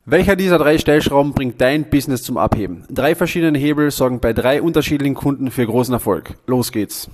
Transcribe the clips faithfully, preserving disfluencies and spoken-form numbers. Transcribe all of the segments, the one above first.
Welcher dieser drei Stellschrauben bringt dein Business zum Abheben? Drei verschiedene Hebel sorgen bei drei unterschiedlichen Kunden für großen Erfolg. Los geht's!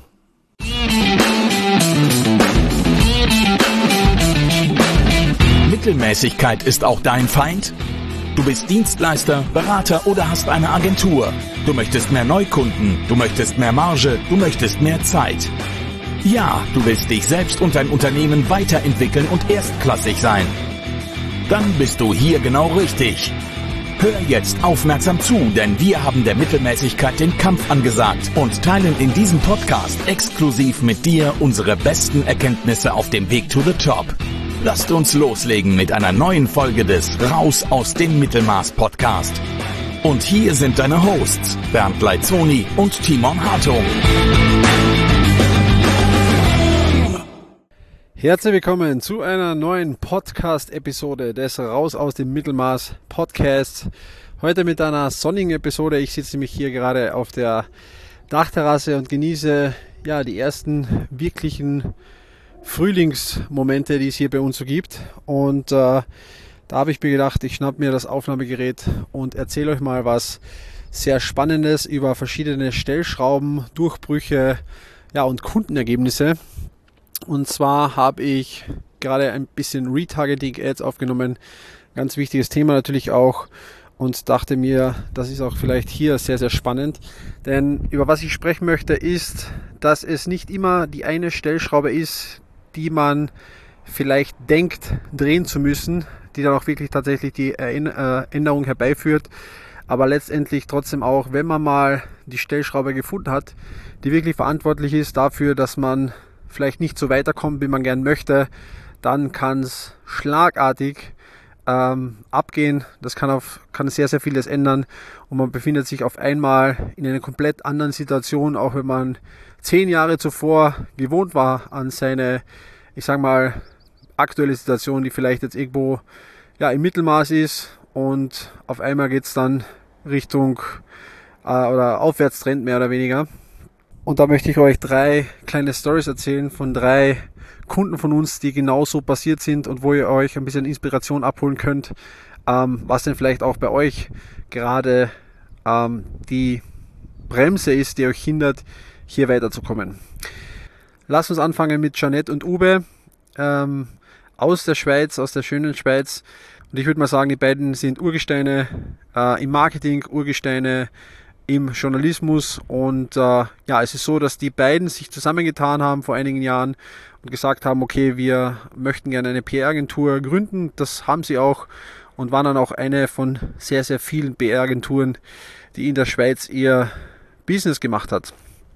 Mittelmäßigkeit ist auch dein Feind? Du bist Dienstleister, Berater oder hast eine Agentur. Du möchtest mehr Neukunden, du möchtest mehr Marge, du möchtest mehr Zeit. Ja, du willst dich selbst und dein Unternehmen weiterentwickeln und erstklassig sein. Dann bist du hier genau richtig. Hör jetzt aufmerksam zu, denn wir haben der Mittelmäßigkeit den Kampf angesagt und teilen in diesem Podcast exklusiv mit dir unsere besten Erkenntnisse auf dem Weg to the Top. Lasst uns loslegen mit einer neuen Folge des Raus aus dem Mittelmaß Podcast. Und hier sind deine Hosts Bernd Leitzoni und Timon Hartung. Herzlich willkommen zu einer neuen Podcast-Episode des Raus aus dem Mittelmaß Podcasts. Heute mit einer sonnigen Episode. Ich sitze nämlich hier gerade auf der Dachterrasse und genieße ja die ersten wirklichen Frühlingsmomente, die es hier bei uns so gibt. Und äh, da habe ich mir gedacht, ich schnapp mir das Aufnahmegerät und erzähle euch mal was sehr Spannendes über verschiedene Stellschrauben, Durchbrüche, ja, und Kundenergebnisse. Und zwar habe ich gerade ein bisschen Retargeting-Ads aufgenommen. Ganz wichtiges Thema natürlich auch. Und dachte mir, das ist auch vielleicht hier sehr, sehr spannend. Denn über was ich sprechen möchte, ist, dass es nicht immer die eine Stellschraube ist, die man vielleicht denkt, drehen zu müssen, die dann auch wirklich tatsächlich die Änderung herbeiführt. Aber letztendlich trotzdem auch, wenn man mal die Stellschraube gefunden hat, die wirklich verantwortlich ist dafür, dass man vielleicht nicht so weiterkommt, wie man gern möchte, dann kann es schlagartig ähm, abgehen. Das kann, auf, kann sehr, sehr vieles ändern und man befindet sich auf einmal in einer komplett anderen Situation, auch wenn man zehn Jahre zuvor gewohnt war an seine, ich sag mal, aktuelle Situation, die vielleicht jetzt irgendwo ja, im Mittelmaß ist und auf einmal geht es dann Richtung äh, oder Aufwärtstrend mehr oder weniger. Und da möchte ich euch drei kleine Stories erzählen von drei Kunden von uns, die genauso passiert sind und wo ihr euch ein bisschen Inspiration abholen könnt, ähm, was denn vielleicht auch bei euch gerade ähm, die Bremse ist, die euch hindert, hier weiterzukommen. Lasst uns anfangen mit Jeanette und Uwe ähm, aus der Schweiz, aus der schönen Schweiz. Und ich würde mal sagen, die beiden sind Urgesteine äh, im Marketing, Urgesteine im Journalismus und äh, ja, es ist so, dass die beiden sich zusammengetan haben vor einigen Jahren und gesagt haben, okay, wir möchten gerne eine P R-Agentur gründen. Das haben sie auch und waren dann auch eine von sehr, sehr vielen P R-Agenturen, die in der Schweiz ihr Business gemacht hat.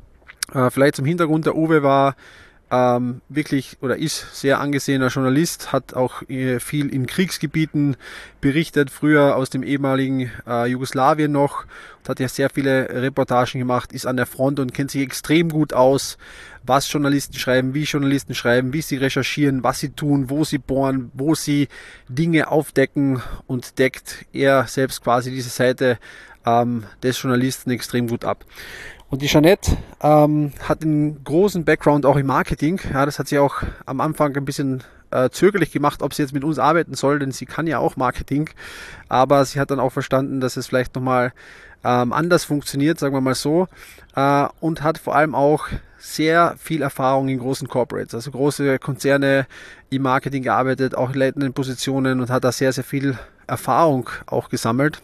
Äh, vielleicht zum Hintergrund, der Uwe war ähm, wirklich oder ist sehr angesehener Journalist, hat auch äh, viel in Kriegsgebieten berichtet, früher aus dem ehemaligen äh, Jugoslawien noch und hat ja sehr viele Reportagen gemacht, ist an der Front und kennt sich extrem gut aus, was Journalisten schreiben, wie Journalisten schreiben, wie sie recherchieren, was sie tun, wo sie bohren, wo sie Dinge aufdecken und deckt er selbst quasi diese Seite ähm, des Journalisten extrem gut ab. Und die Jeanette ähm, hat einen großen Background auch im Marketing. Ja, das hat sie auch am Anfang ein bisschen äh, zögerlich gemacht, ob sie jetzt mit uns arbeiten soll, denn sie kann ja auch Marketing. Aber sie hat dann auch verstanden, dass es vielleicht nochmal ähm, anders funktioniert, sagen wir mal so. Äh, und hat vor allem auch sehr viel Erfahrung in großen Corporates, also große Konzerne im Marketing gearbeitet, auch in leitenden Positionen und hat da sehr, sehr viel Erfahrung auch gesammelt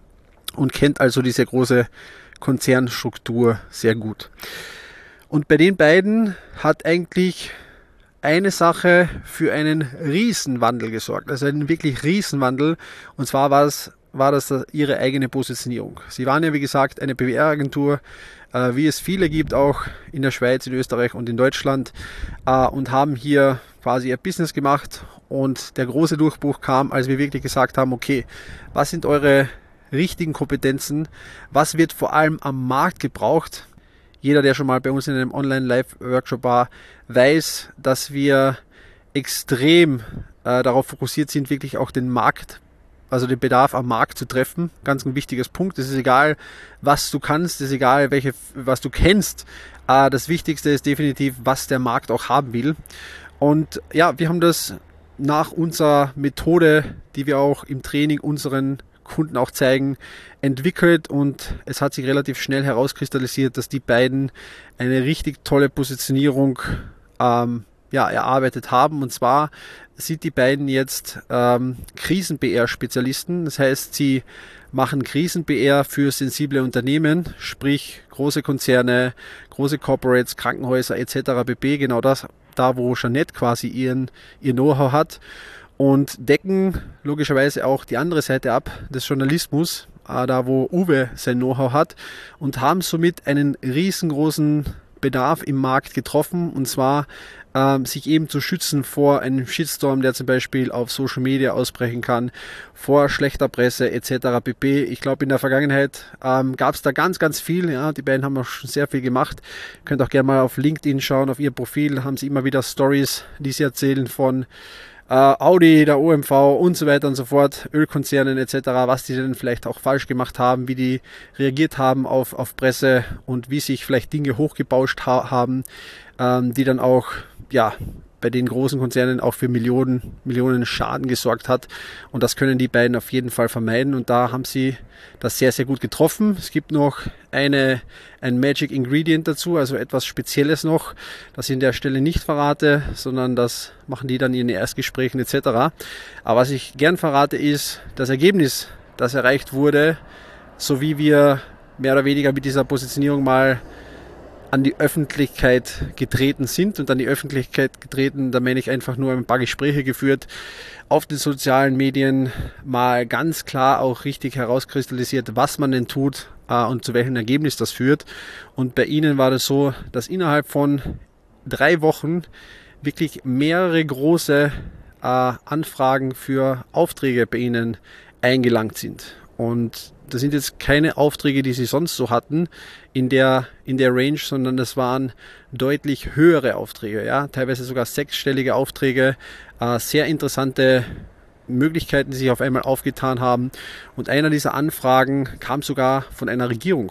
und kennt also diese große Konzernstruktur sehr gut. Und bei den beiden hat eigentlich eine Sache für einen Riesenwandel gesorgt, also einen wirklich Riesenwandel, und zwar war es, war das ihre eigene Positionierung. Sie waren ja, wie gesagt, eine P R-Agentur, äh, wie es viele gibt, auch in der Schweiz, in Österreich und in Deutschland, äh, und haben hier quasi ihr Business gemacht, und der große Durchbruch kam, als wir wirklich gesagt haben, okay, was sind eure richtigen Kompetenzen, was wird vor allem am Markt gebraucht. Jeder, der schon mal bei uns in einem Online-Live-Workshop war, weiß, dass wir extrem äh, darauf fokussiert sind, wirklich auch den Markt, also den Bedarf am Markt zu treffen. Ganz ein wichtiges Punkt. Es ist egal, was du kannst, es ist egal, welche, was du kennst. Äh, das Wichtigste ist definitiv, was der Markt auch haben will. Und ja, wir haben das nach unserer Methode, die wir auch im Training unseren Kunden auch zeigen, entwickelt, und es hat sich relativ schnell herauskristallisiert, dass die beiden eine richtig tolle Positionierung ähm, ja, erarbeitet haben. Und zwar sind die beiden jetzt ähm, Krisen-B R-Spezialisten. Das heißt, sie machen Krisen-B R für sensible Unternehmen, sprich große Konzerne, große Corporates, Krankenhäuser et cetera pp. Genau das, da wo Jeanette quasi ihren, ihr Know-how hat, und decken logischerweise auch die andere Seite ab des Journalismus, äh, da wo Uwe sein Know-how hat, und haben somit einen riesengroßen Bedarf im Markt getroffen, und zwar ähm, sich eben zu schützen vor einem Shitstorm, der zum Beispiel auf Social Media ausbrechen kann, vor schlechter Presse et cetera pp. Ich glaube, in der Vergangenheit ähm, gab es da ganz, ganz viel. Ja, die beiden haben auch schon sehr viel gemacht. Ihr könnt auch gerne mal auf LinkedIn schauen, auf ihr Profil haben sie immer wieder Stories, die sie erzählen von Uh, Audi, der O M V und so weiter und so fort, Ölkonzernen et cetera, was die denn vielleicht auch falsch gemacht haben, wie die reagiert haben auf, auf Presse und wie sich vielleicht Dinge hochgebauscht ha- haben, ähm, die dann auch ja, bei den großen Konzernen auch für Millionen, Millionen Schaden gesorgt hat. Und das können die beiden auf jeden Fall vermeiden, und da haben sie das sehr, sehr gut getroffen. Es gibt noch eine, ein Magic Ingredient dazu, also etwas Spezielles noch, das ich an der Stelle nicht verrate, sondern das machen die dann in den Erstgesprächen et cetera. Aber was ich gern verrate, ist das Ergebnis, das erreicht wurde, so wie wir mehr oder weniger mit dieser Positionierung mal an die Öffentlichkeit getreten sind. Und an die Öffentlichkeit getreten, da meine ich einfach nur ein paar Gespräche geführt, auf den sozialen Medien mal ganz klar auch richtig herauskristallisiert, was man denn tut äh, und zu welchem Ergebnis das führt. Und bei ihnen war das so, dass innerhalb von drei Wochen wirklich mehrere große äh, Anfragen für Aufträge bei ihnen eingelangt sind. Und das sind jetzt keine Aufträge, die sie sonst so hatten in der, in der Range, sondern das waren deutlich höhere Aufträge, ja, teilweise sogar sechsstellige Aufträge, äh, sehr interessante Möglichkeiten, die sich auf einmal aufgetan haben. Und einer dieser Anfragen kam sogar von einer Regierung.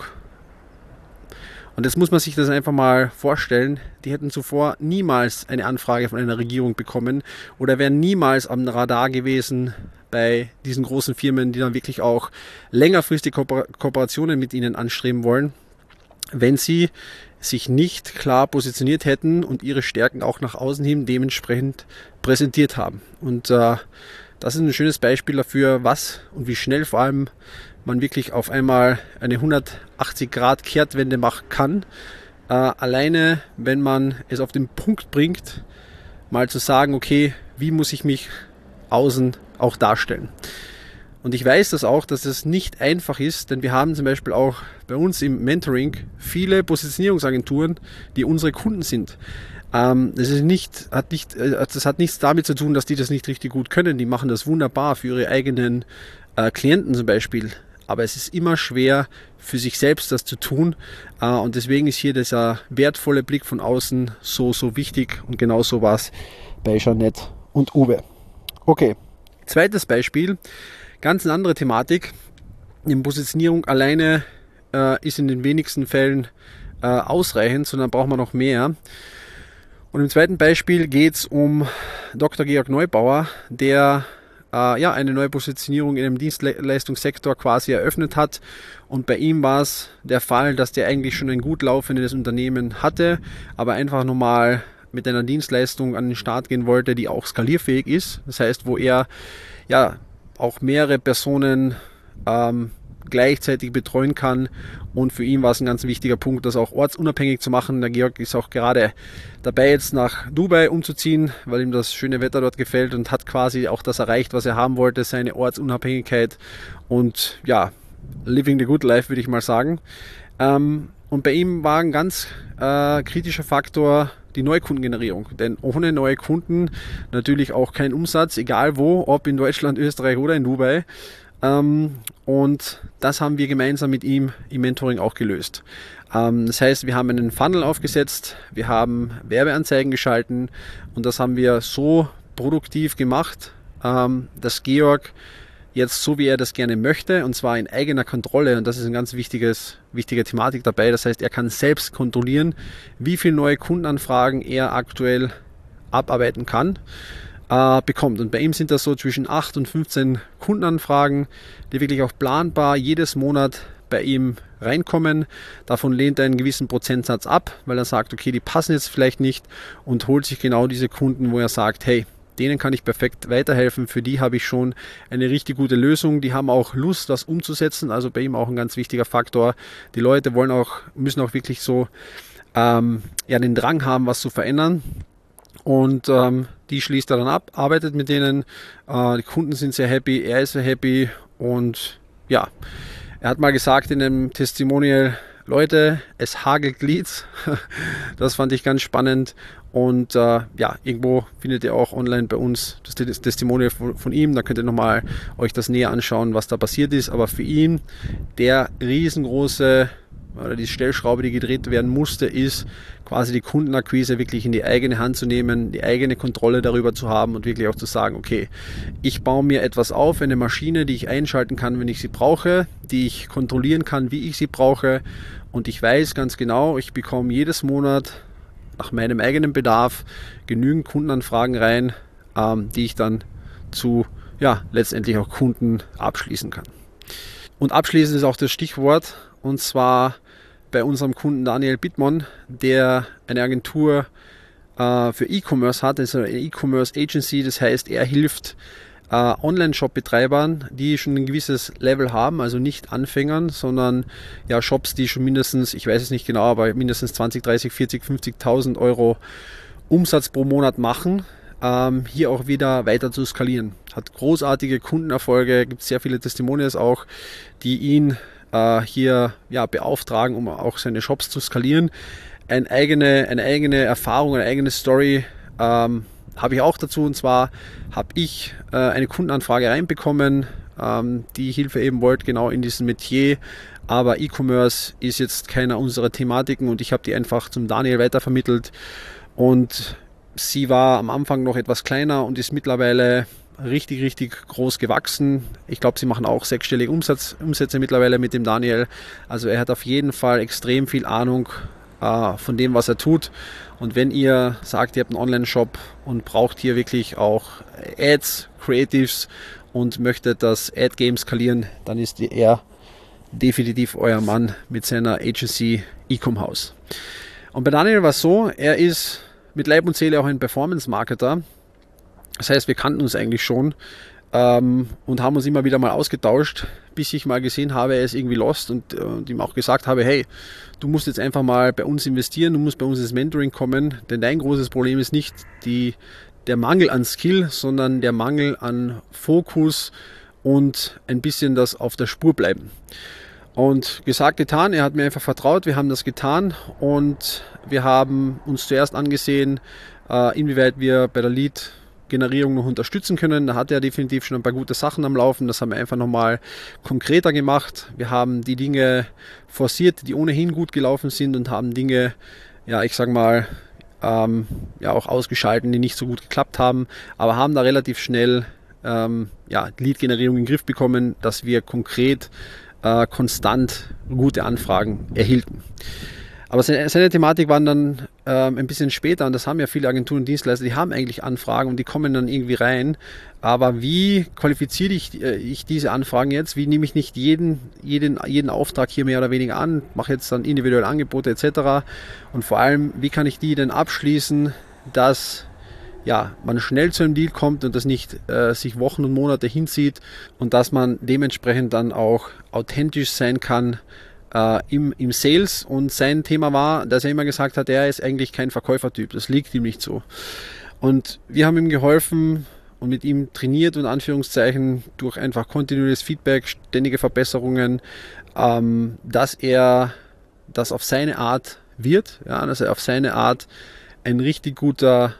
Und jetzt muss man sich das einfach mal vorstellen, die hätten zuvor niemals eine Anfrage von einer Regierung bekommen oder wären niemals am Radar gewesen bei diesen großen Firmen, die dann wirklich auch längerfristige Kooper- Kooperationen mit ihnen anstreben wollen, wenn sie sich nicht klar positioniert hätten und ihre Stärken auch nach außen hin dementsprechend präsentiert haben. Und äh, das ist ein schönes Beispiel dafür, was und wie schnell vor allem man wirklich auf einmal eine hundertachtzig Grad Kehrtwende machen kann. Äh, alleine, wenn man es auf den Punkt bringt, mal zu sagen, okay, wie muss ich mich außen auch darstellen. Und ich weiß das auch, dass es nicht einfach ist, denn wir haben zum Beispiel auch bei uns im Mentoring viele Positionierungsagenturen, die unsere Kunden sind. Ähm, das ist nicht, hat nicht, das hat nichts damit zu tun, dass die das nicht richtig gut können. Die machen das wunderbar für ihre eigenen äh, Klienten zum Beispiel. Aber es ist immer schwer für sich selbst das zu tun. Äh, und deswegen ist hier dieser wertvolle Blick von außen so, so wichtig. Und genauso war es bei Jeanette und Uwe. Okay, zweites Beispiel. Ganz eine andere Thematik. Die Positionierung alleine äh, ist in den wenigsten Fällen äh, ausreichend, sondern braucht man noch mehr. Und im zweiten Beispiel geht es um Doktor Georg Neubauer, der äh, ja, eine neue Positionierung in dem Dienstleistungssektor quasi eröffnet hat. Und bei ihm war es der Fall, dass der eigentlich schon ein gut laufendes Unternehmen hatte, aber einfach nochmal mit einer Dienstleistung an den Start gehen wollte, die auch skalierfähig ist. Das heißt, wo er ja auch mehrere Personen ähm, gleichzeitig betreuen kann, und für ihn war es ein ganz wichtiger Punkt, das auch ortsunabhängig zu machen. Der Georg ist auch gerade dabei, jetzt nach Dubai umzuziehen, weil ihm das schöne Wetter dort gefällt, und hat quasi auch das erreicht, was er haben wollte, seine Ortsunabhängigkeit und ja, living the good life, würde ich mal sagen. Ähm, und bei ihm war ein ganz äh, kritischer Faktor die Neukundengenerierung, denn ohne neue Kunden natürlich auch kein Umsatz, egal wo, ob in Deutschland, Österreich oder in Dubai. Ähm, und das haben wir gemeinsam mit ihm im Mentoring auch gelöst. Ähm, das heißt, wir haben einen Funnel aufgesetzt, wir haben Werbeanzeigen geschalten, und das haben wir so produktiv gemacht, ähm, dass Georg jetzt so, wie er das gerne möchte, und zwar in eigener Kontrolle, und das ist eine ganz wichtiges, wichtige Thematik dabei. Das heißt, er kann selbst kontrollieren, wie viele neue Kundenanfragen er aktuell abarbeiten kann. äh, bekommt. Und bei ihm sind das so zwischen acht und fünfzehn Kundenanfragen, die wirklich auch planbar jedes Monat bei ihm reinkommen. Davon lehnt er einen gewissen Prozentsatz ab, weil er sagt, okay, die passen jetzt vielleicht nicht, und holt sich genau diese Kunden, wo er sagt, hey, denen kann ich perfekt weiterhelfen, für die habe ich schon eine richtig gute Lösung, die haben auch Lust, das umzusetzen, also bei ihm auch ein ganz wichtiger Faktor. Die Leute wollen auch, müssen auch wirklich so ähm, ja, den Drang haben, was zu verändern, und ähm, die schließt er dann ab, arbeitet mit denen, äh, die Kunden sind sehr happy, er ist sehr happy, und ja, er hat mal gesagt in einem Testimonial, Leute, es hagelt Leads. Das fand ich ganz spannend. Und äh, ja, irgendwo findet ihr auch online bei uns das Testimonial von, von ihm. Da könnt ihr nochmal euch das näher anschauen, was da passiert ist. Aber für ihn der riesengroße, oder die Stellschraube, die gedreht werden musste, ist quasi die Kundenakquise wirklich in die eigene Hand zu nehmen, die eigene Kontrolle darüber zu haben und wirklich auch zu sagen, okay, ich baue mir etwas auf, eine Maschine, die ich einschalten kann, wenn ich sie brauche, die ich kontrollieren kann, wie ich sie brauche, und ich weiß ganz genau, ich bekomme jedes Monat nach meinem eigenen Bedarf genügend Kundenanfragen rein, ähm, die ich dann zu, ja, letztendlich auch Kunden abschließen kann. Und abschließend ist auch das Stichwort, und zwar bei unserem Kunden Daniel Bittmann, der eine Agentur äh, für E-Commerce hat, also eine E-Commerce Agency, das heißt, er hilft äh, Online-Shop-Betreibern, die schon ein gewisses Level haben, also nicht Anfängern, sondern ja, Shops, die schon mindestens, ich weiß es nicht genau, aber mindestens zwanzig, dreißig, vierzig, fünfzigtausend Euro Umsatz pro Monat machen, ähm, hier auch wieder weiter zu skalieren. Hat großartige Kundenerfolge, gibt sehr viele Testimonials auch, die ihn hier ja, beauftragen, um auch seine Shops zu skalieren. Eine eigene, eine eigene Erfahrung, eine eigene Story ähm, habe ich auch dazu, und zwar habe ich äh, eine Kundenanfrage reinbekommen, ähm, die Hilfe eben wollte, genau in diesem Metier, aber E-Commerce ist jetzt keiner unserer Thematiken, und ich habe die einfach zum Daniel weitervermittelt, und sie war am Anfang noch etwas kleiner und ist mittlerweile richtig, richtig groß gewachsen. Ich glaube, sie machen auch sechsstellige Umsatz, Umsätze mittlerweile mit dem Daniel. Also er hat auf jeden Fall extrem viel Ahnung äh, von dem, was er tut. Und wenn ihr sagt, ihr habt einen Online-Shop und braucht hier wirklich auch Ads, Creatives und möchtet das Ad-Game skalieren, dann ist er definitiv euer Mann mit seiner Agency Ecom-Haus. Und bei Daniel war es so, er ist mit Leib und Seele auch ein Performance-Marketer. Das heißt, wir kannten uns eigentlich schon ähm, und haben uns immer wieder mal ausgetauscht, bis ich mal gesehen habe, er ist irgendwie lost, und, äh, und ihm auch gesagt habe, hey, du musst jetzt einfach mal bei uns investieren, du musst bei uns ins Mentoring kommen, denn dein großes Problem ist nicht die, der Mangel an Skill, sondern der Mangel an Fokus und ein bisschen das auf der Spur bleiben. Und gesagt, getan, er hat mir einfach vertraut, wir haben das getan, und wir haben uns zuerst angesehen, äh, inwieweit wir bei der Lead Generierung noch unterstützen können. Da hat er definitiv schon ein paar gute Sachen am Laufen. Das haben wir einfach nochmal konkreter gemacht. Wir haben die Dinge forciert, die ohnehin gut gelaufen sind, und haben Dinge, ja, ich sag mal, ähm, ja, auch ausgeschalten, die nicht so gut geklappt haben, aber haben da relativ schnell ähm, ja, Lead-Generierung in den Griff bekommen, dass wir konkret, äh, konstant gute Anfragen erhielten. Aber seine, seine Thematik waren dann ähm, ein bisschen später, und das haben ja viele Agenturen und Dienstleister, die haben eigentlich Anfragen und die kommen dann irgendwie rein. Aber wie qualifiziere ich, äh, ich diese Anfragen jetzt? Wie nehme ich nicht jeden, jeden, jeden Auftrag hier mehr oder weniger an, mache jetzt dann individuelle Angebote et cetera. Und vor allem, wie kann ich die denn abschließen, dass ja, man schnell zu einem Deal kommt und das nicht äh, sich Wochen und Monate hinzieht, und dass man dementsprechend dann auch authentisch sein kann Im, im Sales. Und sein Thema war, dass er immer gesagt hat, er ist eigentlich kein Verkäufertyp, das liegt ihm nicht so. Und wir haben ihm geholfen und mit ihm trainiert, und Anführungszeichen, durch einfach kontinuierliches Feedback, ständige Verbesserungen, ähm, dass er das auf seine Art wird, ja, dass er auf seine Art ein richtig guter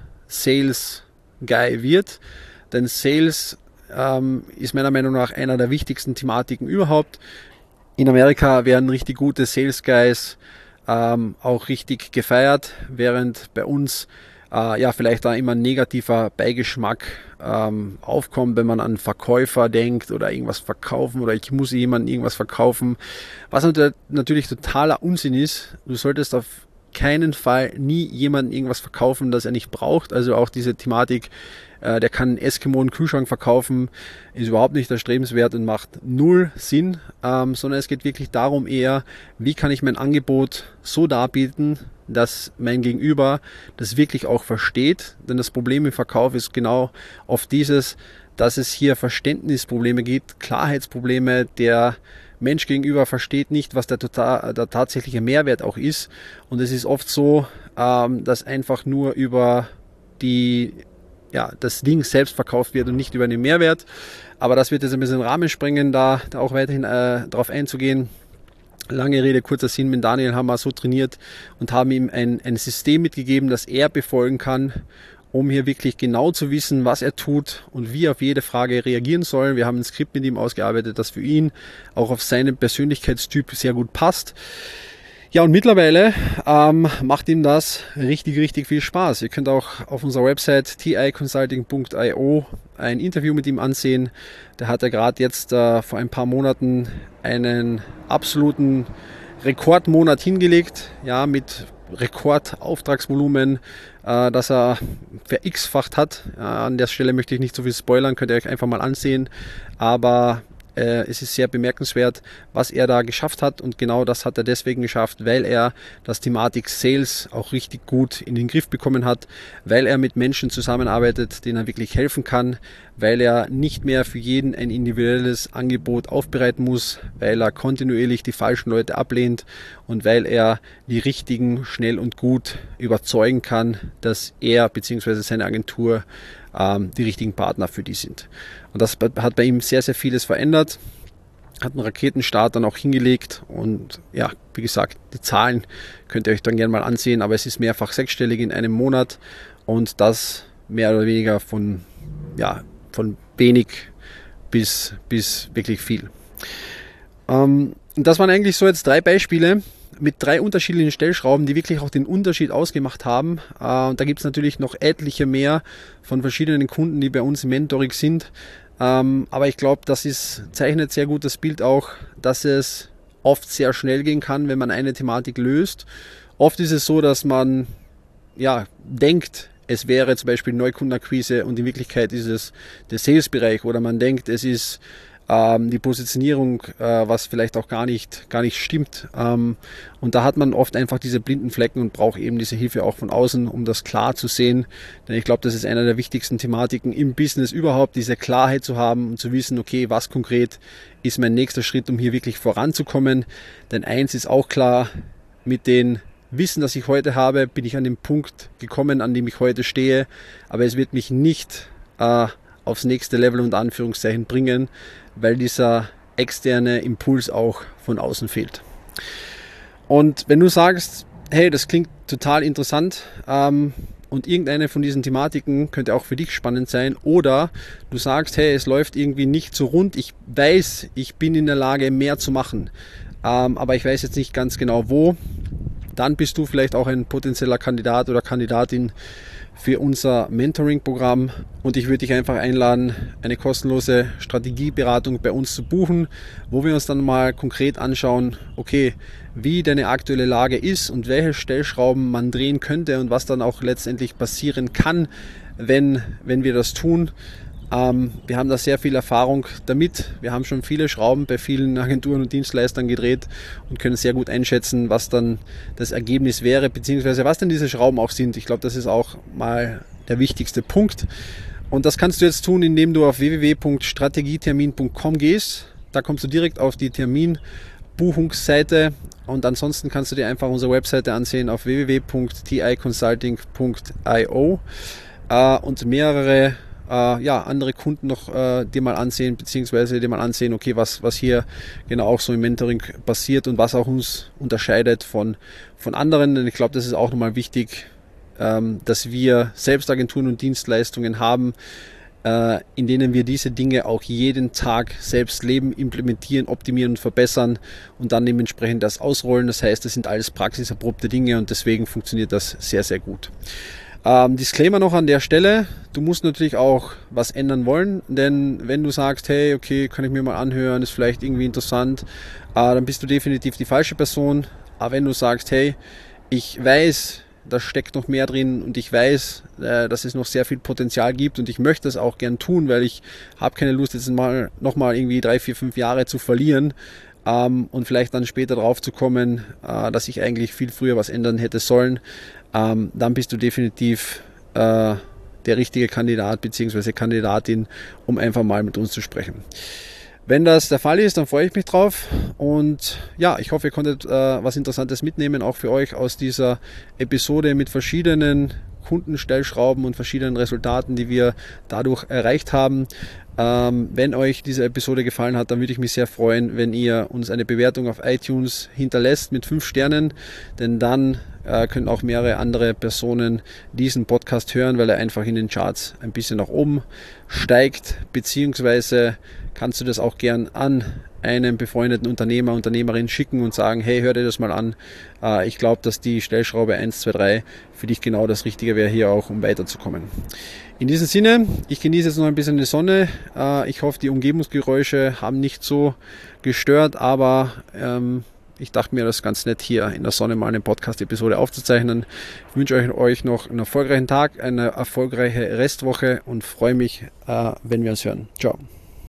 Sales-Guy wird. Denn Sales ähm, ist meiner Meinung nach einer der wichtigsten Thematiken überhaupt. In Amerika werden richtig gute Sales Guys ähm, auch richtig gefeiert, während bei uns äh, ja vielleicht da immer ein negativer Beigeschmack ähm, aufkommt, wenn man an Verkäufer denkt oder irgendwas verkaufen oder ich muss jemandem irgendwas verkaufen, was natürlich totaler Unsinn ist. Du solltest auf keinen Fall nie jemandem irgendwas verkaufen, das er nicht braucht. Also auch diese Thematik, äh, der kann einen Eskimo einen Kühlschrank verkaufen, ist überhaupt nicht erstrebenswert und macht null Sinn, ähm, sondern es geht wirklich darum eher, wie kann ich mein Angebot so darbieten, dass mein Gegenüber das wirklich auch versteht. Denn das Problem im Verkauf ist genau oft dieses, dass es hier Verständnisprobleme gibt, Klarheitsprobleme. Der Mensch gegenüber versteht nicht, was der, total, der tatsächliche Mehrwert auch ist. Und es ist oft so, ähm, dass einfach nur über die, ja, das Ding selbst verkauft wird und nicht über den Mehrwert. Aber das wird jetzt ein bisschen den Rahmen sprengen, da, da auch weiterhin äh, darauf einzugehen. Lange Rede, kurzer Sinn, mit Daniel haben wir so trainiert und haben ihm ein, ein System mitgegeben, das er befolgen kann, um hier wirklich genau zu wissen, was er tut und wie er auf jede Frage reagieren soll. Wir haben ein Skript mit ihm ausgearbeitet, das für ihn auch auf seinen Persönlichkeitstyp sehr gut passt. Ja, und mittlerweile ähm, macht ihm das richtig, richtig viel Spaß. Ihr könnt auch auf unserer Website t i consulting punkt i o ein Interview mit ihm ansehen. Der hat ja gerade jetzt äh, vor ein paar Monaten einen absoluten Rekordmonat hingelegt, ja, mit Rekordauftragsvolumen, äh, das er ver-x-facht hat. Ja, an der Stelle möchte ich nicht so viel spoilern, könnt ihr euch einfach mal ansehen, aber äh, es ist sehr bemerkenswert, was er da geschafft hat, und genau das hat er deswegen geschafft, weil er das Thematik Sales auch richtig gut in den Griff bekommen hat, weil er mit Menschen zusammenarbeitet, denen er wirklich helfen kann, weil er nicht mehr für jeden ein individuelles Angebot aufbereiten muss, weil er kontinuierlich die falschen Leute ablehnt und weil er die richtigen schnell und gut überzeugen kann, dass er bzw. seine Agentur ähm, die richtigen Partner für die sind. Und das hat bei ihm sehr, sehr vieles verändert, hat einen Raketenstart dann auch hingelegt, und ja, wie gesagt, die Zahlen könnt ihr euch dann gerne mal ansehen, aber es ist mehrfach sechsstellig in einem Monat, und das mehr oder weniger von, ja, von wenig bis, bis wirklich viel. Ähm, das waren eigentlich so jetzt drei Beispiele mit drei unterschiedlichen Stellschrauben, die wirklich auch den Unterschied ausgemacht haben. Äh, und da gibt es natürlich noch etliche mehr von verschiedenen Kunden, die bei uns im Mentoring sind. Ähm, aber ich glaube, das ist, zeichnet sehr gut das Bild auch, dass es oft sehr schnell gehen kann, wenn man eine Thematik löst. Oft ist es so, dass man ja, denkt, es wäre zum Beispiel Neukundenakquise, und in Wirklichkeit ist es der Sales-Bereich, oder man denkt, es ist ähm, die Positionierung, äh, was vielleicht auch gar nicht, gar nicht stimmt. Ähm, und da hat man oft einfach diese blinden Flecken und braucht eben diese Hilfe auch von außen, um das klar zu sehen. Denn ich glaube, das ist eine der wichtigsten Thematiken im Business überhaupt, diese Klarheit zu haben und zu wissen, okay, was konkret ist mein nächster Schritt, um hier wirklich voranzukommen. Denn eins ist auch klar, mit den Wissen, das ich heute habe, bin ich an den Punkt gekommen, an dem ich heute stehe, aber es wird mich nicht äh, aufs nächste Level unter Anführungszeichen bringen, weil dieser externe Impuls auch von außen fehlt. Und wenn du sagst, hey, das klingt total interessant ähm, und irgendeine von diesen Thematiken könnte auch für dich spannend sein, oder du sagst, hey, es läuft irgendwie nicht so rund, ich weiß, ich bin in der Lage, mehr zu machen, ähm, aber ich weiß jetzt nicht ganz genau wo, dann bist du vielleicht auch ein potenzieller Kandidat oder Kandidatin für unser Mentoring-Programm, und ich würde dich einfach einladen, eine kostenlose Strategieberatung bei uns zu buchen, wo wir uns dann mal konkret anschauen, okay, wie deine aktuelle Lage ist und welche Stellschrauben man drehen könnte und was dann auch letztendlich passieren kann, wenn, wenn wir das tun. Ähm, wir haben da sehr viel Erfahrung damit. Wir haben schon viele Schrauben bei vielen Agenturen und Dienstleistern gedreht und können sehr gut einschätzen, was dann das Ergebnis wäre, beziehungsweise was denn diese Schrauben auch sind. Ich glaube, das ist auch mal der wichtigste Punkt. Und das kannst du jetzt tun, indem du auf w w w punkt strategietermin punkt com gehst. Da kommst du direkt auf die Terminbuchungsseite, und ansonsten kannst du dir einfach unsere Webseite ansehen auf w w w punkt t i consulting punkt i o äh, und mehrere Äh, ja, andere Kunden noch äh, dir mal ansehen, beziehungsweise dir mal ansehen, okay, was, was hier genau auch so im Mentoring passiert und was auch uns unterscheidet von, von anderen. Denn ich glaube, das ist auch nochmal wichtig, ähm, dass wir selbst Agenturen und Dienstleistungen haben, äh, in denen wir diese Dinge auch jeden Tag selbst leben, implementieren, optimieren und verbessern und dann dementsprechend das ausrollen. Das heißt, das sind alles praxiserprobte Dinge, und deswegen funktioniert das sehr, sehr gut. Ähm, Disclaimer noch an der Stelle, du musst natürlich auch was ändern wollen, denn wenn du sagst, hey, okay, kann ich mir mal anhören, ist vielleicht irgendwie interessant, äh, dann bist du definitiv die falsche Person. Aber wenn du sagst, hey, Ich weiß, da steckt noch mehr drin und ich weiß, äh, dass es noch sehr viel Potenzial gibt und ich möchte das auch gern tun, weil ich habe keine Lust, jetzt mal, noch mal irgendwie drei, vier, fünf Jahre zu verlieren ähm, und vielleicht dann später drauf zu kommen, äh, dass ich eigentlich viel früher was ändern hätte sollen. Ähm, dann bist du definitiv äh, der richtige Kandidat bzw. Kandidatin, um einfach mal mit uns zu sprechen. Wenn das der Fall ist, dann freue ich mich drauf und ja, ich hoffe, ihr konntet äh, was Interessantes mitnehmen, auch für euch aus dieser Episode mit verschiedenen Kundenstellschrauben und verschiedenen Resultaten, die wir dadurch erreicht haben. Ähm, wenn euch diese Episode gefallen hat, dann würde ich mich sehr freuen, wenn ihr uns eine Bewertung auf iTunes hinterlässt mit fünf Sternen, denn dann äh, können auch mehrere andere Personen diesen Podcast hören, weil er einfach in den Charts ein bisschen nach oben steigt, beziehungsweise kannst du das auch gern an einen befreundeten Unternehmer, Unternehmerin schicken und sagen, hey, hör dir das mal an. Äh, ich glaube, dass die Stellschraube eins, zwei, drei für dich genau das Richtige wäre hier auch, um weiterzukommen. In diesem Sinne, ich genieße jetzt noch ein bisschen die Sonne. Äh, ich hoffe, die Umgebungsgeräusche haben nicht so gestört, aber ähm, ich dachte mir, das ist ganz nett, hier in der Sonne mal eine Podcast-Episode aufzuzeichnen. Ich wünsche euch noch einen erfolgreichen Tag, eine erfolgreiche Restwoche und freue mich, äh, wenn wir uns hören. Ciao.